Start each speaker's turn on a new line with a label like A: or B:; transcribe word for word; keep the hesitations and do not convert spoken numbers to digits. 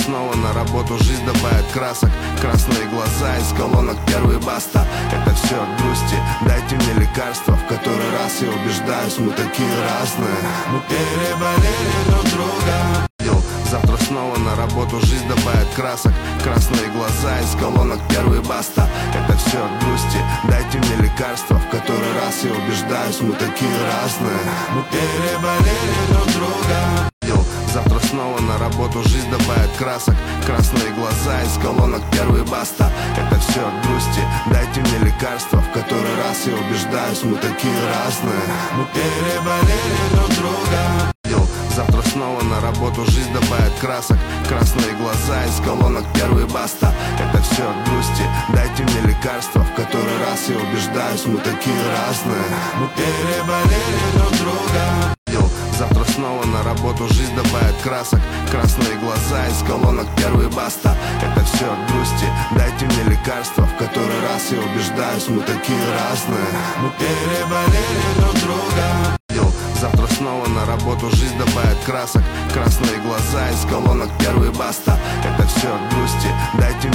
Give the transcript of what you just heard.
A: снова на работу, жизнь добавит красок. Красные глаза из колонок, первый баста. Это все от грусти, дайте мне лекарства. В который раз я убеждаюсь, мы такие разные. Мы переболели друг друга. Завтра снова на работу, жизнь добавит красок. Красные глаза из колонок, первый баста. Это все от грусти, дайте мне лекарства. В который раз я убеждаюсь, мы такие разные. Мы переболели друг друга. Завтра снова на работу, жизнь добавит красок. Красные глаза из колонок, первый баста. Это все от грусти, дайте мне лекарства. В который раз я убеждаюсь, мы такие разные. Мы переболели друг друга. Завтра снова на работу, жизнь добавит красок. Красные глаза из колонок, первый баста. Это все от грусти, дайте мне лекарства. В который раз я убеждаюсь, мы такие разные. Мы переболели друг друга. Завтра снова на работу, жизнь добавит красок. Красные глаза из колонок, первый баста. Это все от грусти, дайте мне лекарства. В который раз я убеждаюсь, мы такие разные. Мы переболели друг друга. Завтра снова на работу, жизнь добавит красок. Красные глаза из колонок, первый баста. Это все от грусти, дайте